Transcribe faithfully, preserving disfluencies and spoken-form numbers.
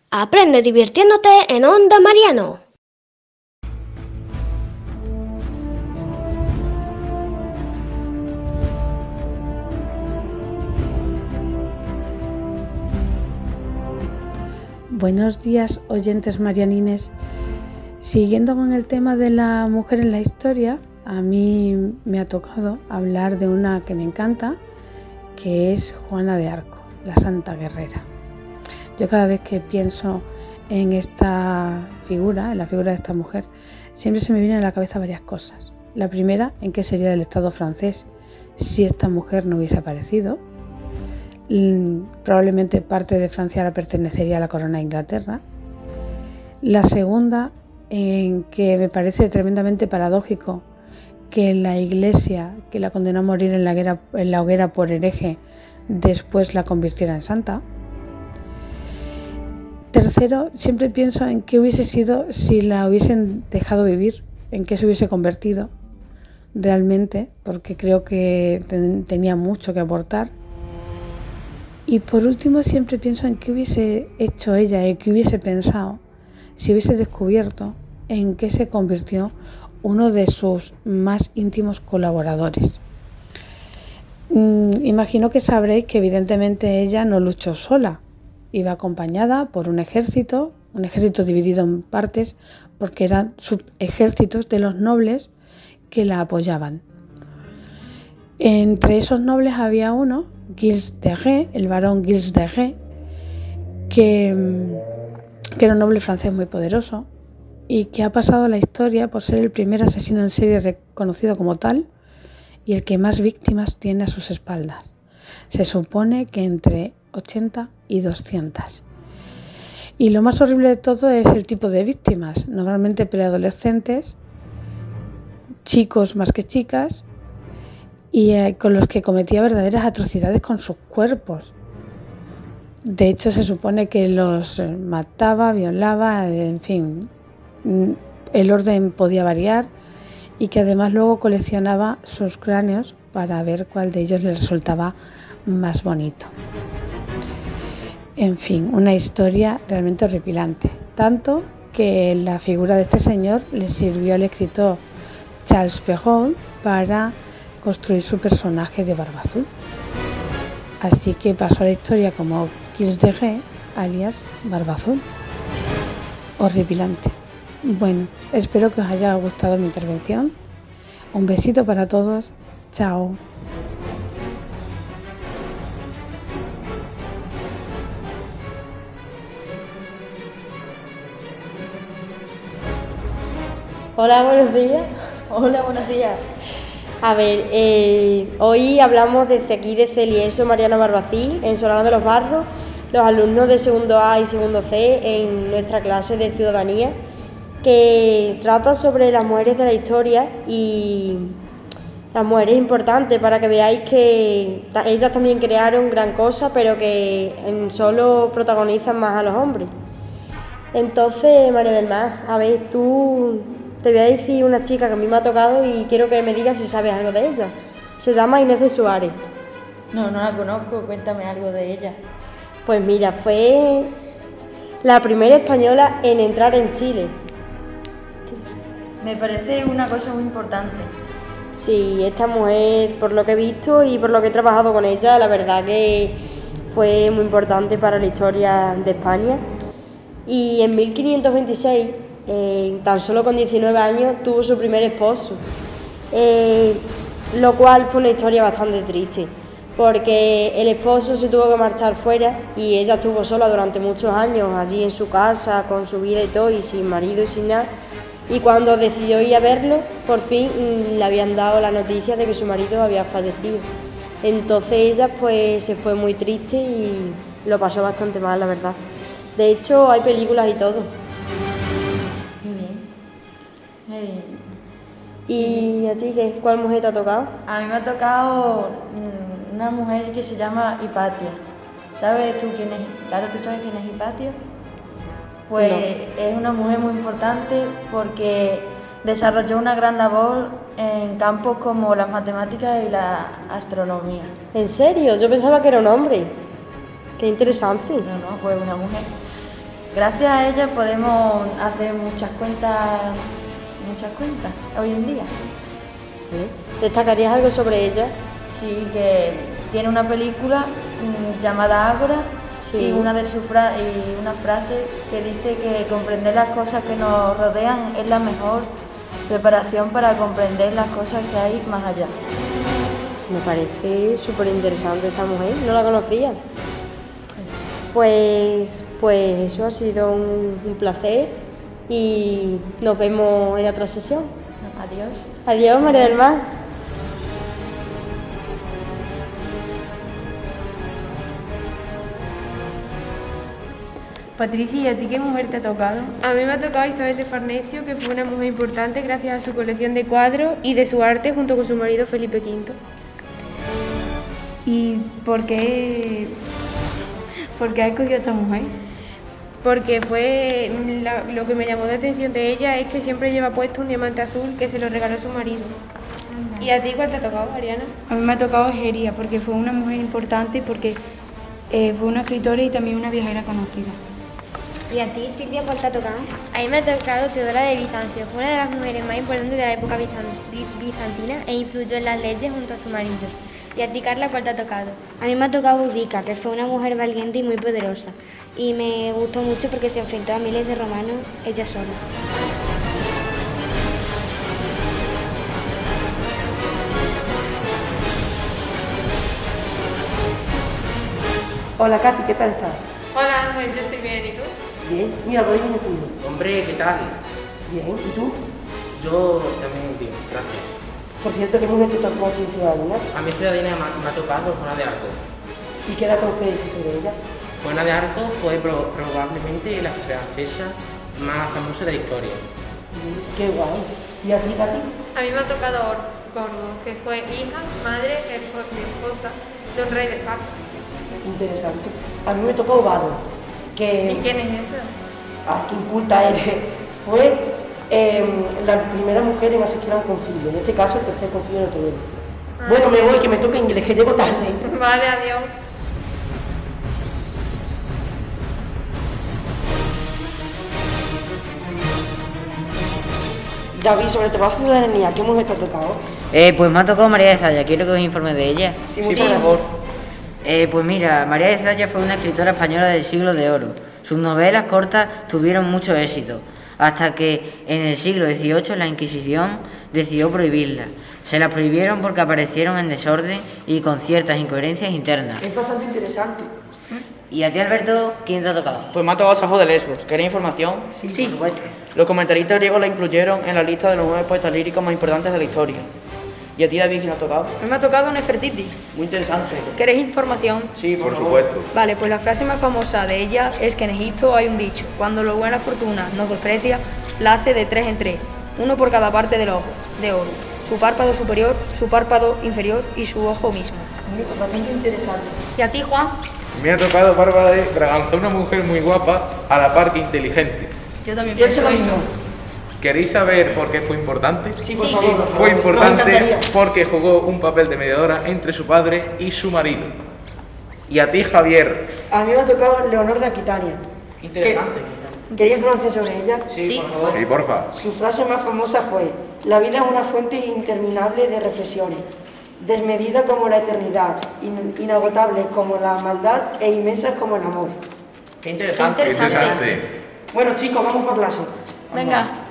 Aprende divirtiéndote en Onda Mariano. Buenos días, oyentes marianines. Siguiendo con el tema de la mujer en la historia, a mí me ha tocado hablar de una que me encanta, que es Juana de Arco, la Santa Guerrera. Yo cada vez que pienso en esta figura, en la figura de esta mujer, siempre se me vienen a la cabeza varias cosas. La primera, en qué sería del Estado francés si esta mujer no hubiese aparecido. Probablemente parte de Francia ahora pertenecería a la corona de Inglaterra. La segunda, en que me parece tremendamente paradójico que la Iglesia, que la condenó a morir en la hoguera, en la hoguera por hereje, después la convirtiera en santa. Tercero, siempre pienso en qué hubiese sido si la hubiesen dejado vivir, en qué se hubiese convertido realmente, porque creo que ten, tenía mucho que aportar. Y por último, siempre pienso en qué hubiese hecho ella y qué hubiese pensado si hubiese descubierto en qué se convirtió uno de sus más íntimos colaboradores. Mm, imagino que sabréis que evidentemente ella no luchó sola, iba acompañada por un ejército, un ejército dividido en partes porque eran subejércitos de los nobles que la apoyaban. Entre esos nobles había uno, Gilles de Rais, el barón Gilles de Rais, que, que era un noble francés muy poderoso y que ha pasado a la historia por ser el primer asesino en serie reconocido como tal y el que más víctimas tiene a sus espaldas. Se supone que entre ochenta y doscientas. Y lo más horrible de todo es el tipo de víctimas, normalmente preadolescentes, chicos más que chicas, y eh, con los que cometía verdaderas atrocidades con sus cuerpos. De hecho, se supone que los mataba, violaba, en fin, el orden podía variar y que además luego coleccionaba sus cráneos para ver cuál de ellos le resultaba más bonito. En fin, una historia realmente horripilante, tanto que la figura de este señor le sirvió al escritor Charles Perrault para construir su personaje de Barba Azul. Así que pasó a la historia como Gilles de Rais, alias Barba Azul. Horripilante. Bueno, espero que os haya gustado mi intervención. Un besito para todos. Chao. Hola, buenos días. Hola, buenos días. A ver, eh, hoy hablamos desde aquí, desde el I E S O Mariano Barbacín, en Solana de los Barros, los alumnos de segundo A y segundo C en nuestra clase de Ciudadanía, que trata sobre las mujeres de la historia y las mujeres importantes para que veáis que ellas también crearon gran cosa, pero que solo protagonizan más a los hombres. Entonces, María del Mar, a ver, tú... Te voy a decir una chica que a mí me ha tocado y quiero que me digas si sabes algo de ella. Se llama Inés de Suárez. No, no la conozco, cuéntame algo de ella. Pues mira, fue la primera española en entrar en Chile. Me parece una cosa muy importante. Sí, esta mujer, por lo que he visto y por lo que he trabajado con ella, la verdad que fue muy importante para la historia de España. Y en mil quinientos veintiséis... Eh, tan solo con diecinueve años tuvo su primer esposo, eh, lo cual fue una historia bastante triste porque el esposo se tuvo que marchar fuera y ella estuvo sola durante muchos años allí en su casa con su vida y todo y sin marido y sin nada, y cuando decidió ir a verlo por fin le habían dado la noticia de que su marido había fallecido. Entonces ella pues se fue muy triste y lo pasó bastante mal, la verdad. De hecho hay películas y todo. ¿Y a ti qué? ¿Cuál mujer te ha tocado? A mí me ha tocado una mujer que se llama Hipatia. ¿Sabes tú quién es? Claro, ¿tú sabes quién es Hipatia? Pues no. Es una mujer muy importante porque desarrolló una gran labor en campos como las matemáticas y la astronomía. ¿En serio? Yo pensaba que era un hombre. Qué interesante. No, no, pues una mujer. gracias a ella podemos hacer muchas cuentas, muchas cuentas hoy en día. ¿Eh? ¿Destacarías algo sobre ella? Sí, que tiene una película mm, llamada Ágora. Sí. Y una de sus fra y una frase que dice que comprender las cosas que nos rodean es la mejor preparación para comprender las cosas que hay más allá. Me parece súper interesante esta mujer, no la conocía. Pues, pues eso ha sido un, un placer y nos vemos en la otra sesión. Adiós. Adiós, María del Mar. Patricia, ¿y a ti qué mujer te ha tocado? A mí me ha tocado Isabel de Farnesio, que fue una mujer importante gracias a su colección de cuadros y de su arte junto con su marido Felipe quinto. ¿Y por qué, por qué has escogido a esta mujer? Porque fue la- lo que me llamó la atención de ella es que siempre lleva puesto un diamante azul que se lo regaló su marido. ¿Y a ti cuál te ha tocado, Ariana? A mí me ha tocado Egeria, porque fue una mujer importante y porque eh, fue una escritora y también una viajera conocida. ¿Y a ti, Silvia, cuál te ha tocado? A mí me ha tocado Teodora de Bizancio, fue una de las mujeres más importantes de la época bizanti- bizantina e influyó en las leyes junto a su marido. ¿Y a ti, Carla, cuál te ha tocado? A mí me ha tocado Boudica, que fue una mujer valiente y muy poderosa. Y me gustó mucho porque se enfrentó a miles de romanos ella sola. Hola Katy, ¿qué tal estás? Hola Ángel, yo estoy bien, ¿y tú? Bien. Mira, por ahí viene tu hijo. Hombre, ¿qué tal? Bien. ¿Y tú? Yo también bien, gracias. Por cierto, ¿qué mujer te tocó a tu ciudadanía? A mi ciudadanía me, ha- me ha tocado Juana de Arco. ¿Y qué datos puedes decir sobre ella? Juana de Arco fue pro- probablemente la francesa más famosa de la historia. Mm, Qué guay. ¿Y a ti, Katy? A mí me ha tocado Gorgo, que fue hija, madre, que fue mi esposa, de un rey de Esparta. Interesante. A mí me tocó Ovado, que... ¿Y quién es esa? Ah, qué inculta eres. Fue eh, la primera mujer en asistir a un concilio. En este caso, el tercer concilio de Toledo. Ah, Bueno, me bien. voy, que me toca inglés, que llego tarde. Vale, adiós. David, sobre el trabajo de ciudadanía, ¿qué mujer te ha tocado? Eh, pues me ha tocado María de Zaya, quiero que os informe de ella. Sí, muchas gracias. Eh, pues mira, María de Zaya fue una escritora española del siglo de oro. Sus novelas cortas tuvieron mucho éxito, hasta que en el siglo dieciocho la Inquisición decidió prohibirlas. Se las prohibieron porque aparecieron en desorden y con ciertas incoherencias internas. Es bastante interesante. ¿Y a ti, Alberto, quién te ha tocado? Pues me ha tocado Safo de Lesbos. ¿Queréis información? Sí, por supuesto. Los comentaristas griegos la incluyeron en la lista de los nueve poetas líricos más importantes de la historia. ¿Y a ti, David, quién ha tocado? A mí me ha tocado Nefertiti. Muy interesante. ¿Queréis información? Sí, por, favor. Vale, pues la frase más famosa de ella es que en Egipto hay un dicho: cuando la buena fortuna nos desprecia, la hace de tres en tres, uno por cada parte del ojo, de Horus, su párpado superior, su párpado inferior y su ojo mismo. Bastante interesante. ¿Y a ti, Juan? Me ha tocado Bárbara de Braganza, una mujer muy guapa, a la par que inteligente. Yo también Pienso pienso lo eso. mismo. ¿Queréis saber por qué fue importante? Sí, por favor. por Fue favor. Nos importante encantaría. porque jugó un papel de mediadora entre su padre y su marido. Y a ti, Javier, A mí me ha tocado Leonor de Aquitania. Interesante. ¿Queréis información sobre ella? Sí, por favor. sí, porfa. Su frase más famosa fue: la vida es una fuente interminable de reflexiones, desmedida como la eternidad, in- inagotable como la maldad e inmensa como el amor. Qué interesante. Qué interesante. Bueno chicos, vamos por clase. Venga.